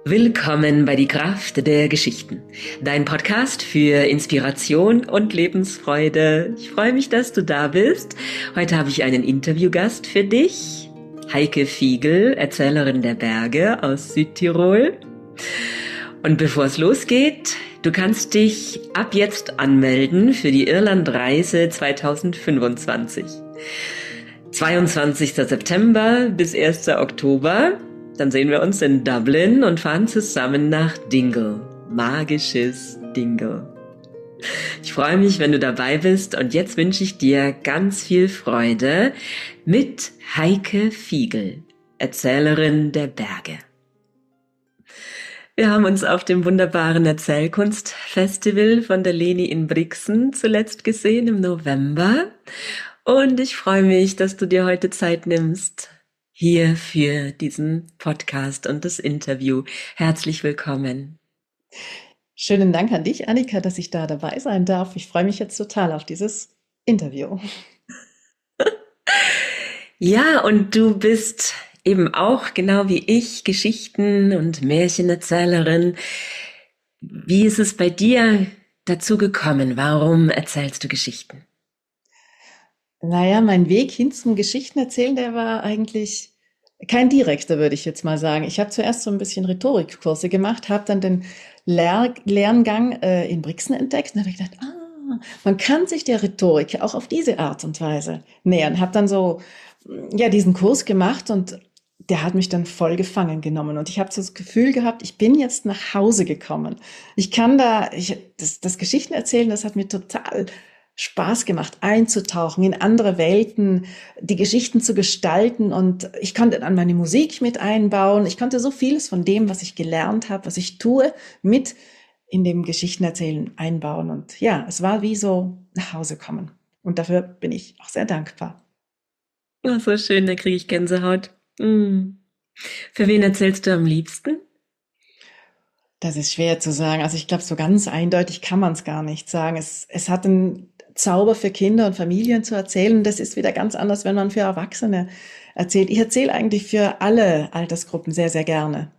Willkommen bei Die Kraft der Geschichten, dein Podcast für Inspiration und Lebensfreude. Ich freue mich, dass du da bist. Heute habe ich einen Interviewgast für dich, Heike Fiegel, Erzählerin der Berge aus Südtirol. Und bevor es losgeht, du kannst dich ab jetzt anmelden für die Irlandreise 2025. 22. September bis 1. Oktober. Dann sehen wir uns in Dublin und fahren zusammen nach Dingle. Magisches Dingle. Ich freue mich, wenn du dabei bist, und jetzt wünsche ich dir ganz viel Freude mit Heike Fiegel, Erzählerin der Berge. Wir haben uns auf dem wunderbaren Erzählkunstfestival von der Leni in Brixen zuletzt gesehen im November. Und ich freue mich, dass du dir heute Zeit nimmst hier für diesen Podcast und das Interview. Herzlich willkommen. Schönen Dank an dich, Annika, dass ich da dabei sein darf. Ich freue mich jetzt total auf dieses Interview. Ja, und du bist eben auch, genau wie ich, Geschichten- und Märchenerzählerin. Wie ist es bei dir dazu gekommen? Warum erzählst du Geschichten? Naja, mein Weg hin zum Geschichtenerzählen, der war eigentlich kein direkter, würde ich jetzt mal sagen. Ich habe zuerst so ein bisschen Rhetorikkurse gemacht, habe dann den Lerngang in Brixen entdeckt und habe gedacht, man kann sich der Rhetorik auch auf diese Art und Weise nähern. Habe dann so diesen Kurs gemacht und der hat mich dann voll gefangen genommen. Und ich habe so das Gefühl gehabt, ich bin jetzt nach Hause gekommen. Ich kann das Geschichtenerzählen, das hat mir total Spaß gemacht, einzutauchen in andere Welten, die Geschichten zu gestalten, und ich konnte dann meine Musik mit einbauen. Ich konnte so vieles von dem, was ich gelernt habe, was ich tue, mit in dem Geschichtenerzählen einbauen. Und ja, es war wie so nach Hause kommen. Und dafür bin ich auch sehr dankbar. Oh, so schön, da kriege ich Gänsehaut. Für wen erzählst du am liebsten? Das ist schwer zu sagen. Also ich glaube, so ganz eindeutig kann man es gar nicht sagen. Es hat einen Zauber für Kinder und Familien zu erzählen. Das ist wieder ganz anders, wenn man für Erwachsene erzählt. Ich erzähle eigentlich für alle Altersgruppen sehr, sehr gerne.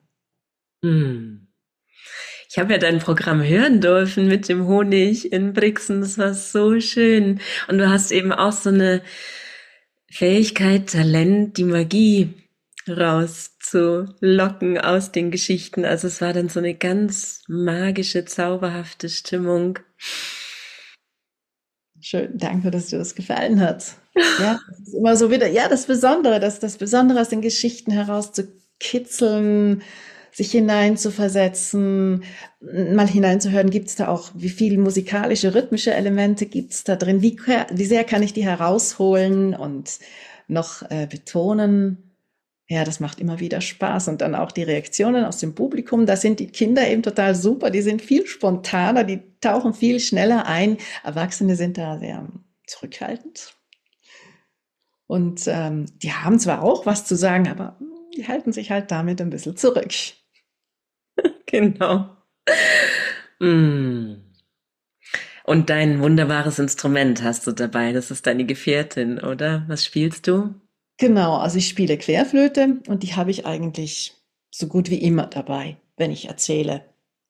Ich habe ja dein Programm hören dürfen mit dem Honig in Brixen. Das war so schön. Und du hast eben auch so eine Fähigkeit, Talent, die Magie rauszulocken aus den Geschichten. Also es war dann so eine ganz magische, zauberhafte Stimmung. Schön, danke, dass dir das gefallen hat. Ja, das ist immer so wieder, ja, das Besondere, das Besondere aus den Geschichten herauszukitzeln, sich hineinzuversetzen, mal hineinzuhören, gibt es da auch, wie viele musikalische, rhythmische Elemente gibt es da drin, wie sehr kann ich die herausholen und noch betonen. Ja, das macht immer wieder Spaß. Und dann auch die Reaktionen aus dem Publikum. Da sind die Kinder eben total super. Die sind viel spontaner, die tauchen viel schneller ein. Erwachsene sind da sehr zurückhaltend. Und die haben zwar auch was zu sagen, aber die halten sich halt damit ein bisschen zurück. Genau. Mm. Und dein wunderbares Instrument hast du dabei. Das ist deine Gefährtin, oder? Was spielst du? Genau, also ich spiele Querflöte und die habe ich eigentlich so gut wie immer dabei, wenn ich erzähle.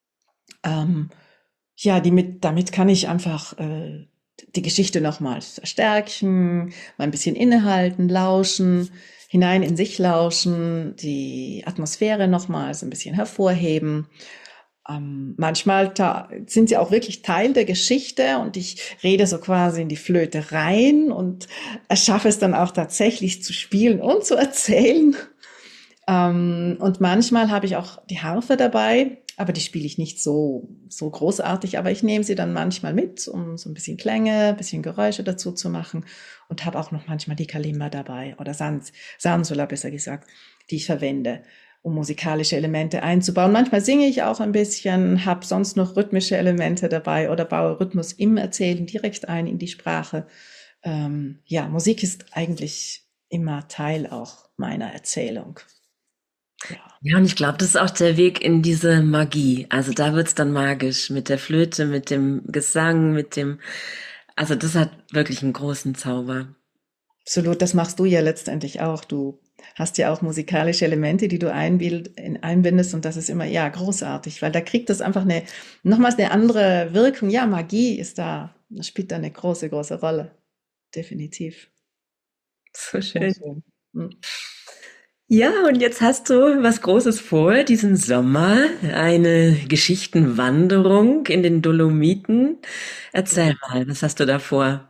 Ja, damit kann ich einfach die Geschichte nochmal verstärken, mal ein bisschen innehalten, lauschen, hinein in sich lauschen, die Atmosphäre nochmal so ein bisschen hervorheben. Manchmal sind sie auch wirklich Teil der Geschichte und ich rede so quasi in die Flöte rein und schaffe es dann auch tatsächlich zu spielen und zu erzählen. Und manchmal habe ich auch die Harfe dabei, aber die spiele ich nicht so großartig, aber ich nehme sie dann manchmal mit, um so ein bisschen Klänge, ein bisschen Geräusche dazu zu machen, und habe auch noch manchmal die Kalimba dabei oder Sansula besser gesagt, die ich verwende, um musikalische Elemente einzubauen. Manchmal singe ich auch ein bisschen, habe sonst noch rhythmische Elemente dabei oder baue Rhythmus im Erzählen direkt ein in die Sprache. Ja, Musik ist eigentlich immer Teil auch meiner Erzählung. Ja. Ja, und ich glaube, das ist auch der Weg in diese Magie. Also da wird's dann magisch mit der Flöte, mit dem Gesang, also das hat wirklich einen großen Zauber. Absolut, das machst du ja letztendlich auch. Du hast ja auch musikalische Elemente, die du einbindest und das ist immer, ja, großartig, weil da kriegt das einfach nochmals eine andere Wirkung. Ja, Magie ist da, spielt da eine große, große Rolle. Definitiv. So Sehr schön. schön. Hm. Ja, und jetzt hast du was Großes vor, diesen Sommer, eine Geschichtenwanderung in den Dolomiten. Erzähl mal, was hast du da vor?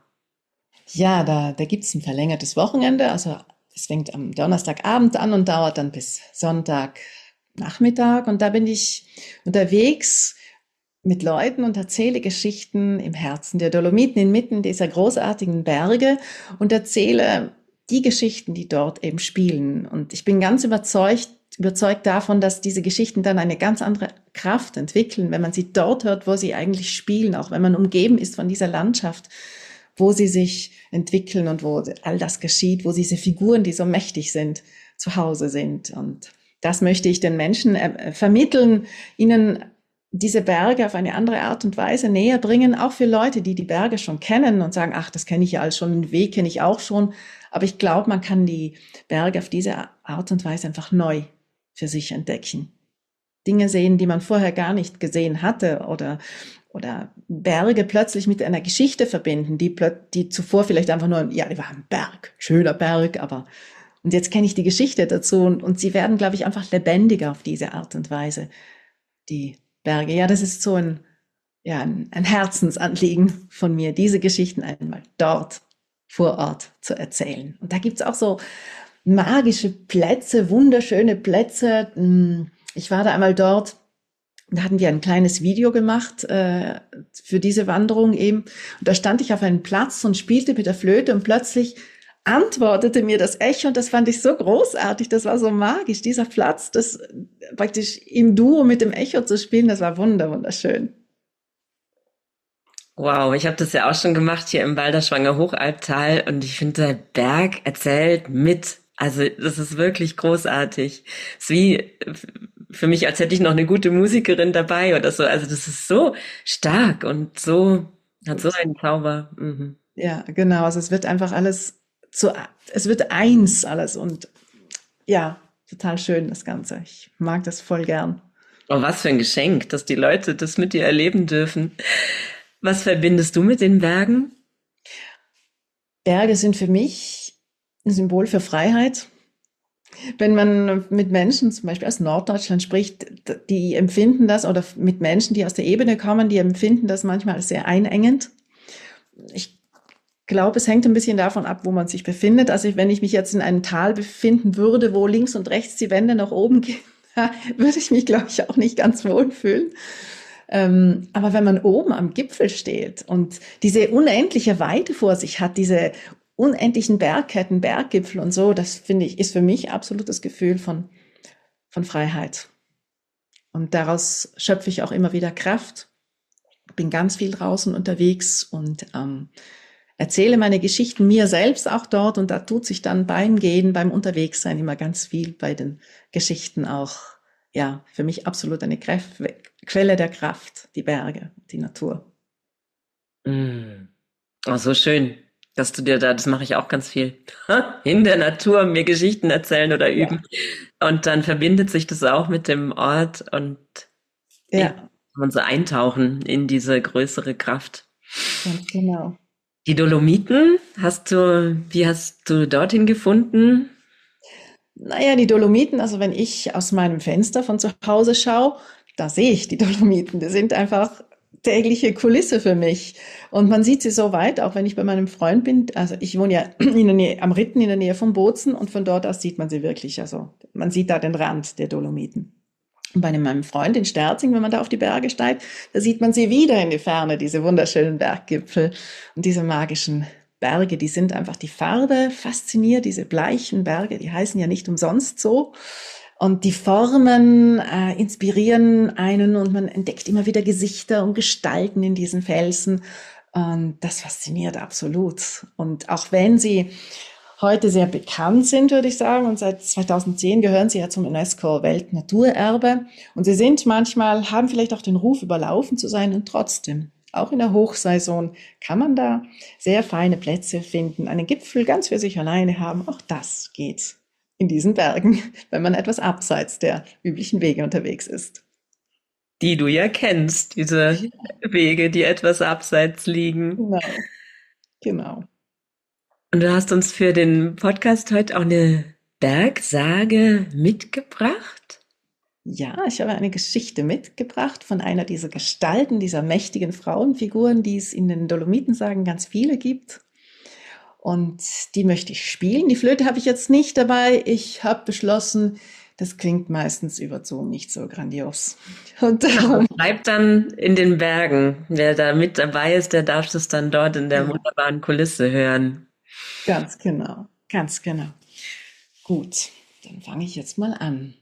Ja, da gibt's ein verlängertes Wochenende. Also es fängt am Donnerstagabend an und dauert dann bis Sonntagnachmittag. Und da bin ich unterwegs mit Leuten und erzähle Geschichten im Herzen der Dolomiten, inmitten dieser großartigen Berge und erzähle die Geschichten, die dort eben spielen. Und ich bin ganz überzeugt davon, dass diese Geschichten dann eine ganz andere Kraft entwickeln, wenn man sie dort hört, wo sie eigentlich spielen, auch wenn man umgeben ist von dieser Landschaft, wo sie sich entwickeln und wo all das geschieht, wo diese Figuren, die so mächtig sind, zu Hause sind. Und das möchte ich den Menschen vermitteln, ihnen diese Berge auf eine andere Art und Weise näher bringen, auch für Leute, die die Berge schon kennen und sagen, ach, das kenne ich ja alles schon, den Weg kenne ich auch schon. Aber ich glaube, man kann die Berge auf diese Art und Weise einfach neu für sich entdecken. Dinge sehen, die man vorher gar nicht gesehen hatte oder Berge plötzlich mit einer Geschichte verbinden, die zuvor vielleicht einfach nur, ja, die war ein Berg, schöner Berg, aber und jetzt kenne ich die Geschichte dazu und sie werden, glaube ich, einfach lebendiger auf diese Art und Weise, die Berge. Ja, das ist so ein Herzensanliegen von mir, diese Geschichten einmal dort vor Ort zu erzählen. Und da gibt's auch so magische Plätze, wunderschöne Plätze. Ich war da einmal dort, da hatten wir ein kleines Video gemacht für diese Wanderung eben. Und da stand ich auf einem Platz und spielte mit der Flöte und plötzlich antwortete mir das Echo und das fand ich so großartig, das war so magisch, dieser Platz, das praktisch im Duo mit dem Echo zu spielen, das war wunderschön. Wow, ich habe das ja auch schon gemacht hier im Balderschwanger Hochalptal und ich finde, der Berg erzählt mit. Also das ist wirklich großartig. Es ist wie für mich, als hätte ich noch eine gute Musikerin dabei oder so. Also das ist so stark und so hat so einen Zauber. Mhm. Ja, genau, also es wird einfach es wird eins alles und ja, total schön das Ganze. Ich mag das voll gern. Oh, was für ein Geschenk, dass die Leute das mit dir erleben dürfen. Was verbindest du mit den Bergen? Berge sind für mich ein Symbol für Freiheit. Wenn man mit Menschen zum Beispiel aus Norddeutschland spricht, die empfinden das, oder mit Menschen, die aus der Ebene kommen, die empfinden das manchmal als sehr einengend. Ich glaube, es hängt ein bisschen davon ab, wo man sich befindet. Also wenn ich mich jetzt in einem Tal befinden würde, wo links und rechts die Wände nach oben gehen, würde ich mich, glaube ich, auch nicht ganz wohl fühlen. Aber wenn man oben am Gipfel steht und diese unendliche Weite vor sich hat, diese unendlichen Bergketten, Berggipfel und so, das finde ich, ist für mich absolutes Gefühl von Freiheit. Und daraus schöpfe ich auch immer wieder Kraft. Bin ganz viel draußen unterwegs und erzähle meine Geschichten mir selbst auch dort. Und da tut sich dann beim Gehen, beim Unterwegssein immer ganz viel bei den Geschichten auch. Ja, für mich absolut eine Quelle der Kraft, die Berge, die Natur. Mm. Oh, so schön, dass du dir da, das mache ich auch ganz viel, in der Natur mir Geschichten erzählen oder Ja, üben. Und dann verbindet sich das auch mit dem Ort und ja, kann ja, man so eintauchen in diese größere Kraft. ganz genau. Die Dolomiten, wie hast du dorthin gefunden? Naja, die Dolomiten, also wenn ich aus meinem Fenster von zu Hause schaue, da sehe ich die Dolomiten. Die sind einfach tägliche Kulisse für mich. Und man sieht sie so weit, auch wenn ich bei meinem Freund bin. Also ich wohne ja in der Nähe, am Ritten in der Nähe von Bozen und von dort aus sieht man sie wirklich. Also man sieht da den Rand der Dolomiten. Und bei meinem Freund in Sterzing, wenn man da auf die Berge steigt, da sieht man sie wieder in die Ferne, diese wunderschönen Berggipfel und diese magischen Berge, die sind einfach die Farbe fasziniert, diese bleichen Berge, die heißen ja nicht umsonst so. Und die Formen inspirieren einen und man entdeckt immer wieder Gesichter und Gestalten in diesen Felsen. Und das fasziniert absolut. Und auch wenn sie heute sehr bekannt sind, würde ich sagen, und seit 2010 gehören sie ja zum UNESCO-Weltnaturerbe. Und sie sind manchmal, haben vielleicht auch den Ruf, überlaufen zu sein und trotzdem. Auch in der Hochsaison kann man da sehr feine Plätze finden, einen Gipfel ganz für sich alleine haben. Auch das geht. in diesen Bergen, wenn man etwas abseits der üblichen Wege unterwegs ist. Die du ja kennst, diese Wege, die etwas abseits liegen. Genau, genau. Und du hast uns für den Podcast heute auch eine Bergsage mitgebracht? Ja, ich habe eine Geschichte mitgebracht von einer dieser Gestalten, dieser mächtigen Frauenfiguren, die es in den Dolomitensagen ganz viele gibt. Und die möchte ich spielen. Die Flöte habe ich jetzt nicht dabei. Ich habe beschlossen, das klingt meistens überzogen nicht so grandios. Und darum Bleibt dann in den Bergen. Wer da mit dabei ist, der darf das dann dort in der ja, wunderbaren Kulisse hören. ganz genau, ganz genau. Gut, dann fange ich jetzt mal an.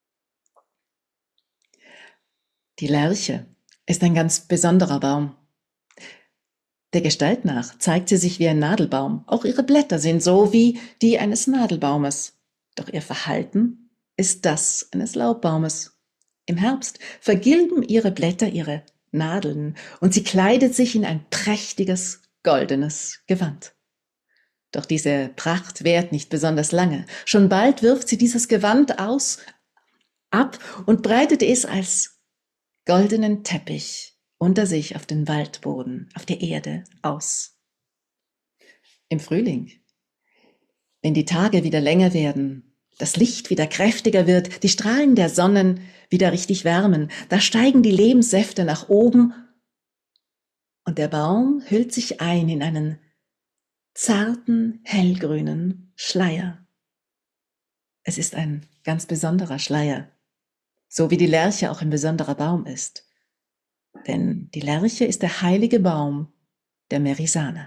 Die Lerche ist ein ganz besonderer Baum. Der Gestalt nach zeigt sie sich wie ein Nadelbaum. Auch ihre Blätter sind so wie die eines Nadelbaumes. Doch ihr Verhalten ist das eines Laubbaumes. Im Herbst vergilben ihre Blätter ihre Nadeln und sie kleidet sich in ein prächtiges, goldenes Gewand. Doch diese Pracht währt nicht besonders lange. Schon bald wirft sie dieses Gewand ab und breitet es als goldenen Teppich unter sich auf den Waldboden, auf der Erde aus. Im Frühling, wenn die Tage wieder länger werden, das Licht wieder kräftiger wird, die Strahlen der Sonnen wieder richtig wärmen, da steigen die Lebenssäfte nach oben und der Baum hüllt sich ein in einen zarten, hellgrünen Schleier. Es ist ein ganz besonderer Schleier, so wie die Lerche auch ein besonderer Baum ist. Denn die Lerche ist der heilige Baum der Merisaner.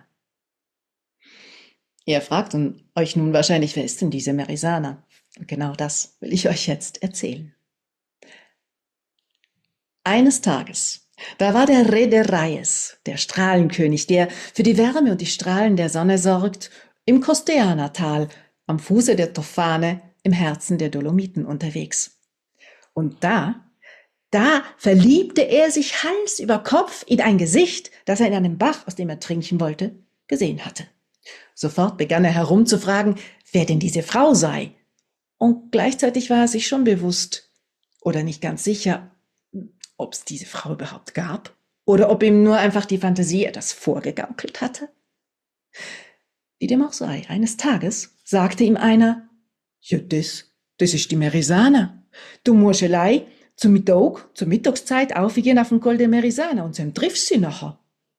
Ihr fragt euch nun wahrscheinlich, wer ist denn diese Merisaner? Und genau das will ich euch jetzt erzählen. Eines Tages, da war der Redereies, der Strahlenkönig, der für die Wärme und die Strahlen der Sonne sorgt, im Costeana-Tal, am Fuße der Tofane, im Herzen der Dolomiten unterwegs. Und da verliebte er sich Hals über Kopf in ein Gesicht, das er in einem Bach, aus dem er trinken wollte, gesehen hatte. Sofort begann er herumzufragen, wer denn diese Frau sei. Und gleichzeitig war er sich schon bewusst oder nicht ganz sicher, ob es diese Frau überhaupt gab oder ob ihm nur einfach die Fantasie etwas vorgegaukelt hatte. Wie dem auch sei, eines Tages sagte ihm einer, ja, das ist die Merisaner. Du musst allein zur Mittagszeit aufgehen auf den Col de Merisana und dann triffst du sie nachher.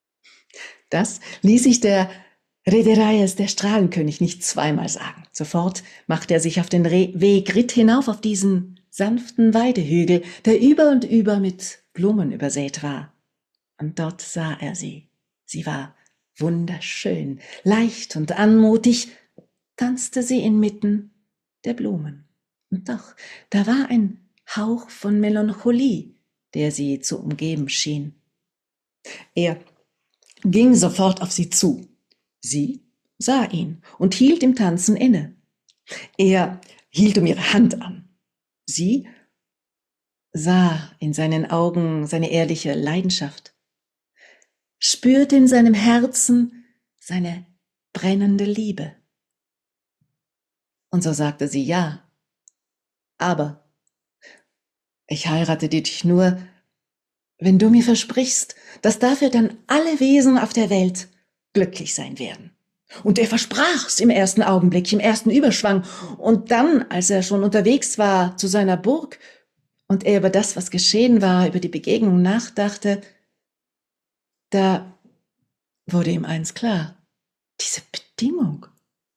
Das ließ sich der Redereies, der Strahlenkönig, nicht zweimal sagen. Sofort machte er sich auf den Weg, ritt hinauf auf diesen sanften Weidehügel, der über und über mit Blumen übersät war. Und dort sah er sie. Sie war wunderschön, leicht und anmutig, tanzte sie inmitten der Blumen. Und doch, da war ein Hauch von Melancholie, der sie zu umgeben schien. Er ging sofort auf sie zu. Sie sah ihn und hielt im Tanzen inne. Er hielt um ihre Hand an. Sie sah in seinen Augen seine ehrliche Leidenschaft, spürte in seinem Herzen seine brennende Liebe. Und so sagte sie, ja, aber ich heirate dich nur, wenn du mir versprichst, dass dafür dann alle Wesen auf der Welt glücklich sein werden. Und er versprach's im ersten Augenblick, im ersten Überschwang. Und dann, als er schon unterwegs war zu seiner Burg und er über das, was geschehen war, über die Begegnung nachdachte, da wurde ihm eins klar. Diese Bedingung,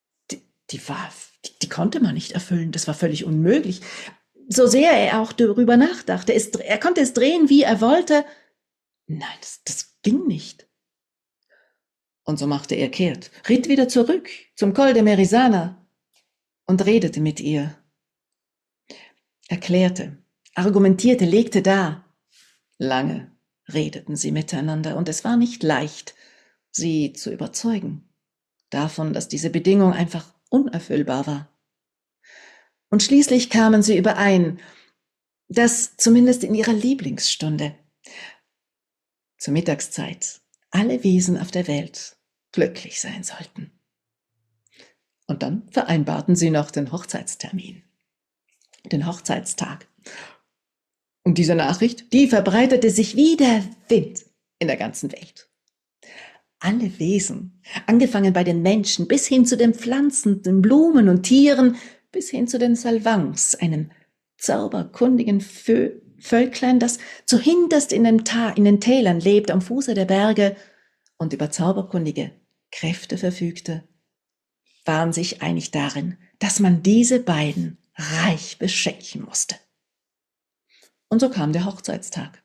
die konnte man nicht erfüllen. Das war völlig unmöglich. So sehr er auch darüber nachdachte, er konnte es drehen, wie er wollte. Nein, das ging nicht. Und so machte er kehrt, ritt wieder zurück zum Col de Merisana und redete mit ihr. Erklärte, argumentierte, legte dar. Lange redeten sie miteinander und es war nicht leicht, sie zu überzeugen davon, dass diese Bedingung einfach unerfüllbar war. Und schließlich kamen sie überein, dass zumindest in ihrer Lieblingsstunde, zur Mittagszeit, alle Wesen auf der Welt glücklich sein sollten. Und dann vereinbarten sie noch den Hochzeitstermin, den Hochzeitstag. Und diese Nachricht, die verbreitete sich wie der Wind in der ganzen Welt. Alle Wesen, angefangen bei den Menschen bis hin zu den Pflanzen, den Blumen und Tieren, bis hin zu den Salvangs, einem zauberkundigen Völklein, das zuhinterst in den Tälern lebt, am Fuße der Berge und über zauberkundige Kräfte verfügte, waren sich einig darin, dass man diese beiden reich beschenken musste. Und so kam der Hochzeitstag.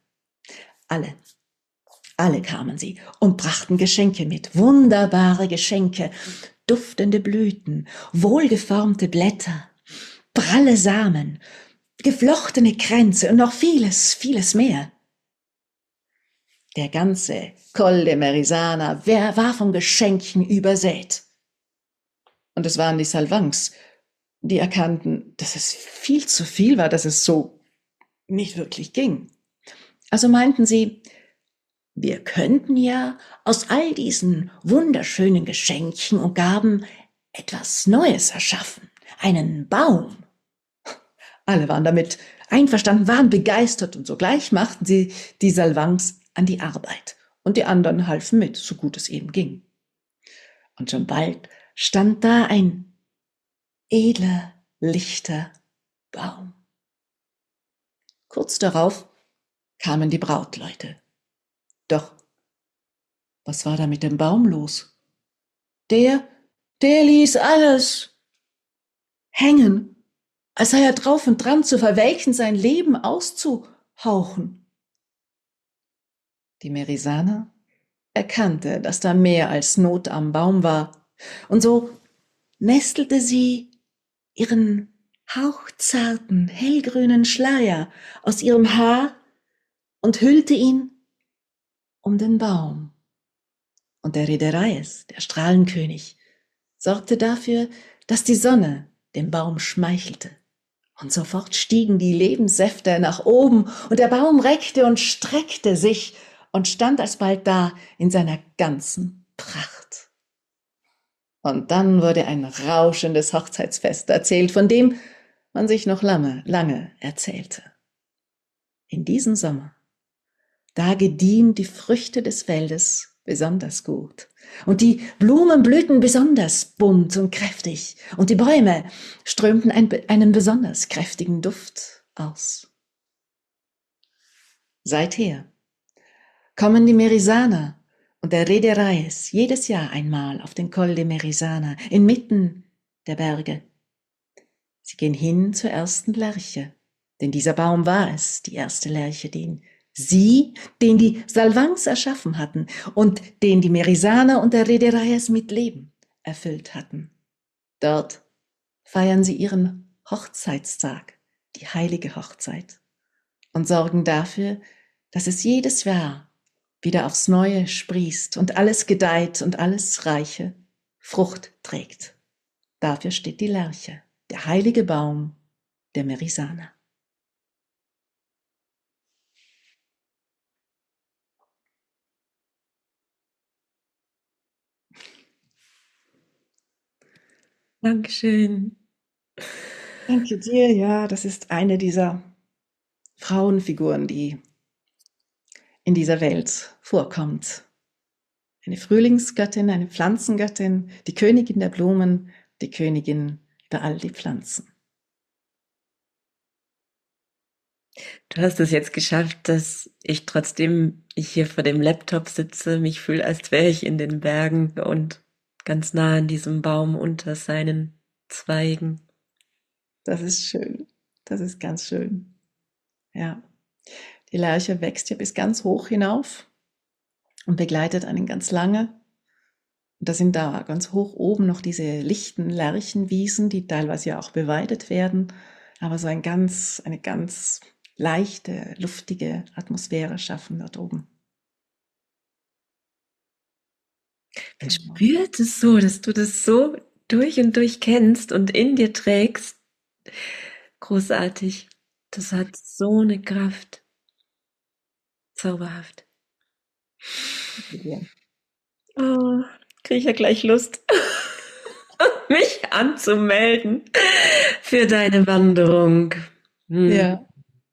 Alle kamen sie und brachten Geschenke mit, wunderbare Geschenke, duftende Blüten, wohlgeformte Blätter, pralle Samen, geflochtene Kränze und noch vieles, vieles mehr. Der ganze Col de Merisana war von Geschenken übersät. Und es waren die Salvangs, die erkannten, dass es viel zu viel war, dass es so nicht wirklich ging. Also meinten sie, wir könnten ja aus all diesen wunderschönen Geschenken und Gaben etwas Neues erschaffen, einen Baum. Alle waren damit einverstanden, waren begeistert und sogleich machten sie die Salvangs an die Arbeit und die anderen halfen mit, so gut es eben ging. Und schon bald stand da ein edler, lichter Baum. Kurz darauf kamen die Brautleute. Doch was war da mit dem Baum los? Der ließ alles hängen, als sei er drauf und dran zu verwelken, sein Leben auszuhauchen. Die Merisana erkannte, dass da mehr als Not am Baum war, und so nestelte sie ihren hauchzarten, hellgrünen Schleier aus ihrem Haar und hüllte ihn um den Baum. Und der Redereis, der Strahlenkönig, sorgte dafür, dass die Sonne dem Baum schmeichelte. Und sofort stiegen die Lebenssäfte nach oben und der Baum reckte und streckte sich und stand alsbald da in seiner ganzen Pracht. Und dann wurde ein rauschendes Hochzeitsfest erzählt, von dem man sich noch lange erzählte. In diesem Sommer, da gediehen die Früchte des Feldes besonders gut und die Blumen blühten besonders bunt und kräftig und die Bäume strömten einen besonders kräftigen Duft aus. Seither kommen die Merisaner und der Redereis jedes Jahr einmal auf den Col de Merisana inmitten der Berge. Sie gehen hin zur ersten Lerche, denn dieser Baum war es, die erste Lerche, den die Salvangs erschaffen hatten und den die Merisaner und der Redereis mit Leben erfüllt hatten. Dort feiern sie ihren Hochzeitstag, die heilige Hochzeit, und sorgen dafür, dass es jedes Jahr wieder aufs Neue sprießt und alles gedeiht und alles reiche Frucht trägt. Dafür steht die Lerche, der heilige Baum der Merisaner. Dankeschön. Danke dir, ja, das ist eine dieser Frauenfiguren, die in dieser Welt vorkommt. Eine Frühlingsgöttin, eine Pflanzengöttin, die Königin der Blumen, die Königin über all die Pflanzen. Du hast es jetzt geschafft, dass ich trotzdem ich hier vor dem Laptop sitze, mich fühle, als wäre ich in den Bergen und ganz nah an diesem Baum unter seinen Zweigen. Das ist schön. Das ist ganz schön. Ja. Die Lerche wächst ja bis ganz hoch hinauf und begleitet einen ganz lange. Und da sind da ganz hoch oben noch diese lichten Lärchenwiesen, die teilweise ja auch beweidet werden, aber so eine ganz leichte, luftige Atmosphäre schaffen dort oben. Man spürt es so, dass du das so durch und durch kennst und in dir trägst. Großartig. Das hat so eine Kraft. Zauberhaft. Ja. Oh, kriege ich ja gleich Lust. mich anzumelden für deine Wanderung. Ja,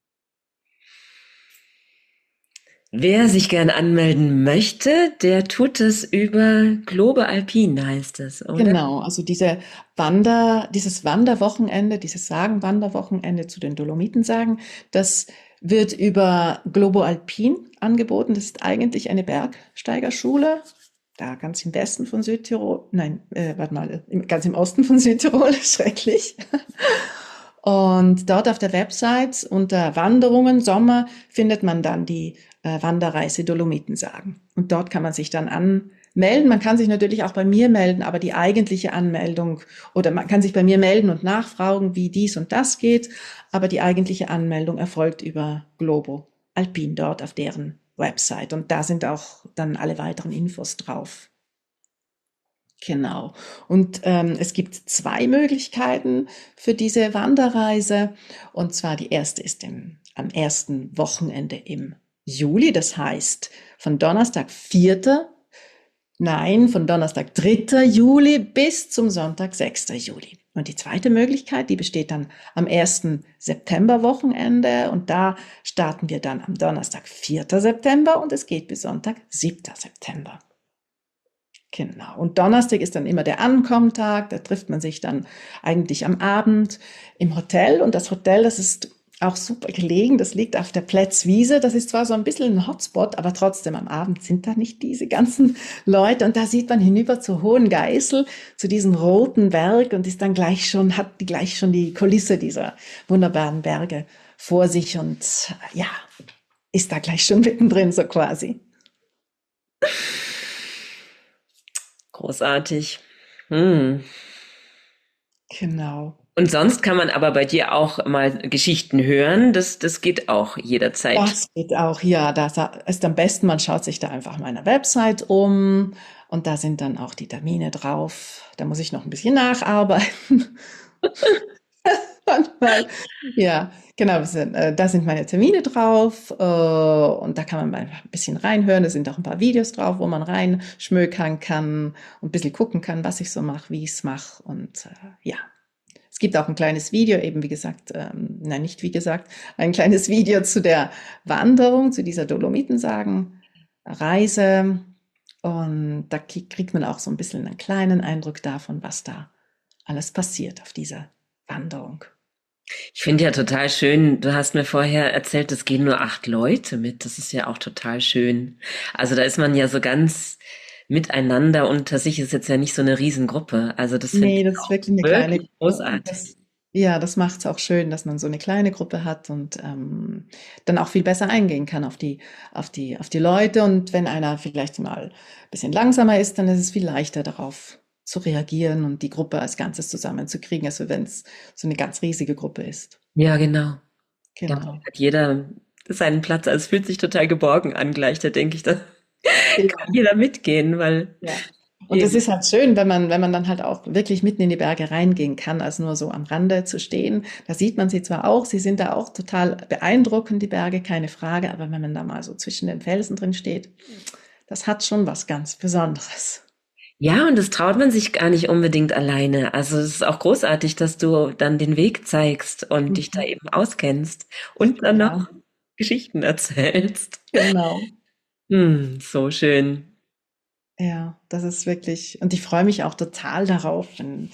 Wer sich gern anmelden möchte, der tut es über Globe Alpin, heißt es, oder? genau. Also dieses Wanderwochenende, dieses Sagen-Wanderwochenende zu den Dolomitensagen, das wird über Globo Alpin angeboten. Das ist eigentlich eine Bergsteigerschule, da ganz im Westen von Südtirol. Nein, warte mal, ganz im Osten von Südtirol, schrecklich. Und dort auf der Website unter Wanderungen Sommer findet man dann die Wanderreise Dolomitensagen. Und dort kann man sich dann anmelden. Man kann sich natürlich auch bei mir melden, aber die eigentliche Anmeldung, oder man kann sich bei mir melden und nachfragen, wie dies und das geht, aber die eigentliche Anmeldung erfolgt über Globo Alpin, dort auf deren Website. Und da sind auch dann alle weiteren Infos drauf. Genau. Und es gibt zwei Möglichkeiten für diese Wanderreise. Und zwar die erste ist am ersten Wochenende im Juli. Das heißt von Donnerstag 3. Juli bis zum Sonntag 6. Juli. Und die zweite Möglichkeit, die besteht dann am 1. September-Wochenende. Und da starten wir dann am Donnerstag 4. September und es geht bis Sonntag 7. September. Genau. Und Donnerstag ist dann immer der Ankommentag. Da trifft man sich dann eigentlich am Abend im Hotel. Und das Hotel, das ist auch super gelegen. Das liegt auf der Plätzwiese. Das ist zwar so ein bisschen ein Hotspot, aber trotzdem am Abend sind da nicht diese ganzen Leute. Und da sieht man hinüber zur Hohen Geißel, zu diesem roten Berg und ist dann hat gleich schon die Kulisse dieser wunderbaren Berge vor sich und ja, ist da gleich schon mittendrin so quasi. Großartig. Hm. Genau. Und sonst kann man aber bei dir auch mal Geschichten hören. Das geht auch jederzeit. Das geht auch, ja, das ist am besten, man schaut sich da einfach meiner Website um und da sind dann auch die Termine drauf. Da muss ich noch ein bisschen nacharbeiten. Manchmal, ja, genau, da sind meine Termine drauf und da kann man mal ein bisschen reinhören. Da sind auch ein paar Videos drauf, wo man reinschmökern kann und ein bisschen gucken kann, was ich so mache, wie ich es mache und ja. Es gibt auch ein kleines Video, eben wie gesagt, nein, nicht wie gesagt, ein kleines Video zu der Wanderung, zu dieser Dolomitensagen-Reise. Und da kriegt man auch so ein bisschen einen kleinen Eindruck davon, was da alles passiert auf dieser Wanderung. Ich finde ja total schön, du hast mir vorher erzählt, es gehen nur 8 Leute mit. Das ist ja auch total schön. Also da ist man ja so ganz miteinander und unter sich ist jetzt ja nicht so eine Riesengruppe. Also das finde Nee, ich das ist auch wirklich eine kleine wirklich Gruppe. Und großartig. ja, das macht es auch schön, dass man so eine kleine Gruppe hat und dann auch viel besser eingehen kann auf die Leute. Und wenn einer vielleicht mal ein bisschen langsamer ist, dann ist es viel leichter darauf zu reagieren und die Gruppe als Ganzes zusammenzukriegen, also wenn es so eine ganz riesige Gruppe ist. Ja, genau. Ja, da Genau. hat jeder seinen Platz. Also es fühlt sich total geborgen an gleich. Da denke ich, da kann jeder mitgehen, weil Ja. Und es eben. ist halt schön, wenn man dann halt auch wirklich mitten in die Berge reingehen kann, als nur so am Rande zu stehen. Da sieht man sie zwar auch, sie sind da auch total beeindruckend, die Berge, keine Frage, aber wenn man da mal so zwischen den Felsen drin steht, das hat schon was ganz Besonderes. Ja, und das traut man sich gar nicht unbedingt alleine. Also es ist auch großartig, dass du dann den Weg zeigst und dich da Mhm. eben auskennst und dann Ja, noch Geschichten erzählst. genau. So schön. Ja, das ist wirklich, und ich freue mich auch total darauf,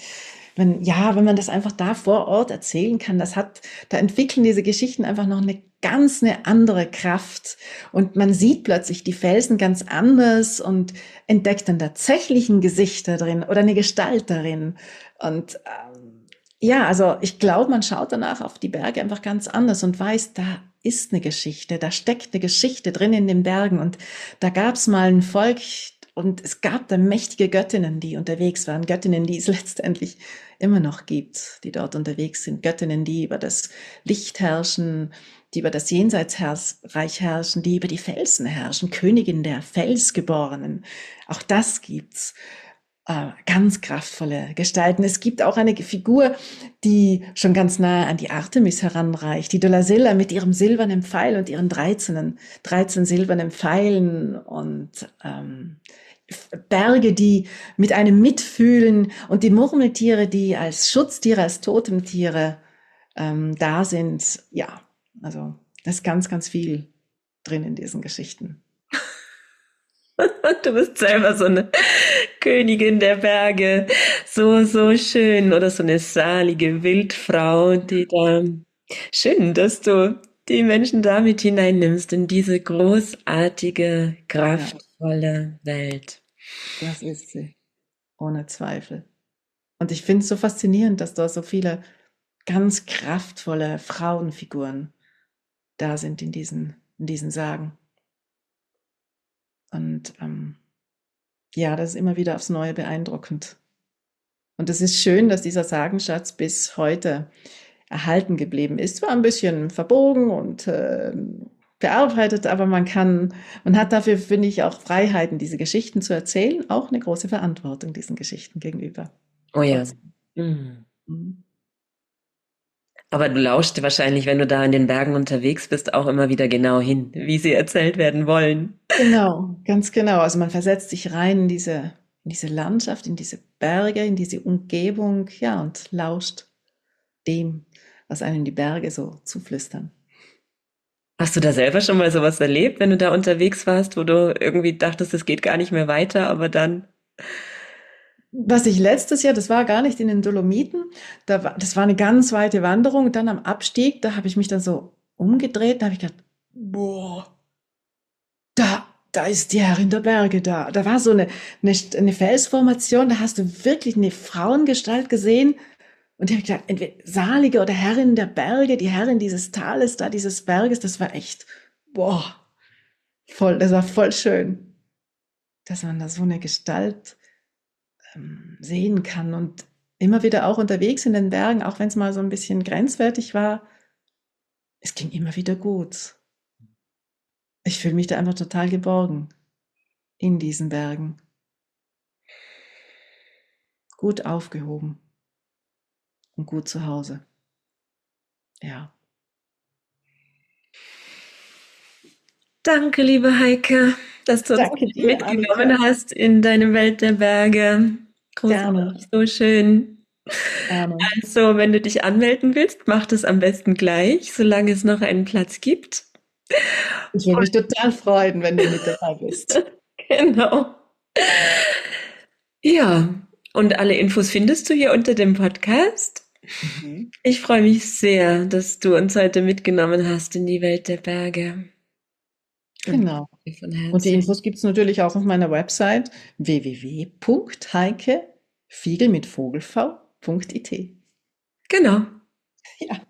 wenn man das einfach da vor Ort erzählen kann. Da entwickeln diese Geschichten einfach noch eine andere Kraft. Und man sieht plötzlich die Felsen ganz anders und entdeckt dann tatsächlich ein Gesicht da drin oder eine Gestalt darin. Und ja, also ich glaube, man schaut danach auf die Berge einfach ganz anders und weiß, da ist eine Geschichte, da steckt eine Geschichte drin in den Bergen und da gab es mal ein Volk und es gab da mächtige Göttinnen, die unterwegs waren, Göttinnen, die es letztendlich immer noch gibt, die dort unterwegs sind, Göttinnen, die über das Licht herrschen, die über das Jenseitsreich herrschen, die über die Felsen herrschen, Königin der Felsgeborenen. Auch das gibt's. Ganz kraftvolle Gestalten. Es gibt auch eine Figur, die schon ganz nahe an die Artemis heranreicht, die Dolasilla mit ihrem silbernen Pfeil und ihren 13 silbernen Pfeilen und Berge, die mit einem mitfühlen und die Murmeltiere, die als Schutztiere, als Totemtiere da sind. Ja, also da ist ganz, ganz viel drin in diesen Geschichten. Du bist selber so eine Königin der Berge. So, so schön. Oder so eine salige Wildfrau, die da. Schön, dass du die Menschen damit hineinnimmst in diese großartige, Ja, kraftvolle Welt. das ist sie, ohne Zweifel. Und ich finde es so faszinierend, dass da so viele ganz kraftvolle Frauenfiguren da sind in diesen Sagen. Und ja, das ist immer wieder aufs Neue beeindruckend. Und es ist schön, dass dieser Sagenschatz bis heute erhalten geblieben ist. Zwar ein bisschen verbogen und bearbeitet, aber man hat dafür, finde ich, auch Freiheiten, diese Geschichten zu erzählen, auch eine große Verantwortung diesen Geschichten gegenüber. Oh ja. Trotzdem. Mhm. Mhm. Aber du lauschst wahrscheinlich, wenn du da in den Bergen unterwegs bist, auch immer wieder genau hin, wie sie erzählt werden wollen. Genau, ganz genau. Also man versetzt sich rein in diese Landschaft, in diese Berge, in diese Umgebung, ja, und lauscht dem, was einem die Berge so zuflüstern. Hast du da selber schon mal sowas erlebt, wenn du da unterwegs warst, wo du irgendwie dachtest, es geht gar nicht mehr weiter, aber dann, Was ich letztes Jahr, das war gar nicht in den Dolomiten, das war eine ganz weite Wanderung, und dann am Abstieg, da habe ich mich dann so umgedreht, da habe ich gedacht, boah, da ist die Herrin der Berge da. Da war so eine Felsformation, da hast du wirklich eine Frauengestalt gesehen. Und ich habe gedacht, entweder Salige oder Herrin der Berge, die Herrin dieses Tales da, dieses Berges, das war echt, boah, das war voll schön, dass man da so eine Gestalt sehen kann und immer wieder auch unterwegs in den Bergen, auch wenn es mal so ein bisschen grenzwertig war, es ging immer wieder gut. Ich fühle mich da einfach total geborgen in diesen Bergen, gut aufgehoben und gut zu Hause. Ja, danke, liebe Heike, dass du uns danke dir, mitgenommen Annika. hast in deine Welt der Berge. Gerne, Großartig, so schön. gerne. Also, wenn du dich anmelden willst, mach das am besten gleich, solange es noch einen Platz gibt. Ich würde mich total freuen, wenn du mit dabei bist. Genau. Ja, und alle Infos findest du hier unter dem Podcast. Mhm. Ich freue mich sehr, dass du uns heute mitgenommen hast in die Welt der Berge. Und Genau. danke von Und die Herzen. Infos gibt es natürlich auch auf meiner Website www.heikefiegel mit Vogelv.it. Genau. Ja,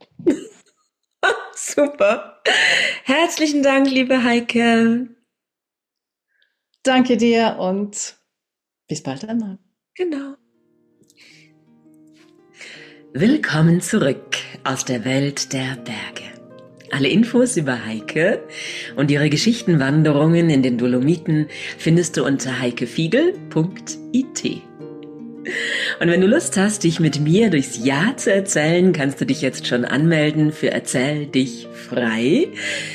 Super. Herzlichen Dank, liebe Heike. danke dir und bis bald einmal. Genau. Willkommen zurück aus der Welt der Berge. Alle Infos über Heike und ihre Geschichtenwanderungen in den Dolomiten findest du unter heikefiegel.it. Und wenn du Lust hast, dich mit mir durchs Jahr zu erzählen, kannst du dich jetzt schon anmelden für Erzähl dich frei.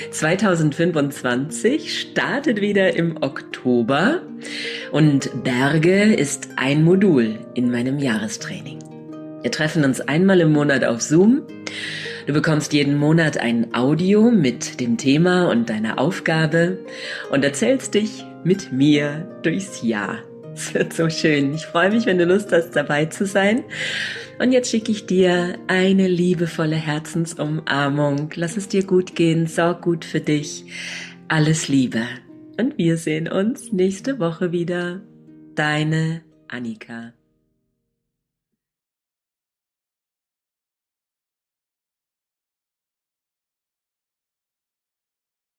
2025 startet wieder im Oktober und Berge ist ein Modul in meinem Jahrestraining. Wir treffen uns einmal im Monat auf Zoom. Du bekommst jeden Monat ein Audio mit dem Thema und deiner Aufgabe und erzählst dich mit mir durchs Jahr. Es wird so schön. Ich freue mich, wenn du Lust hast, dabei zu sein. Und jetzt schicke ich dir eine liebevolle Herzensumarmung. Lass es dir gut gehen. Sorg gut für dich. Alles Liebe. Und wir sehen uns nächste Woche wieder. Deine Annika.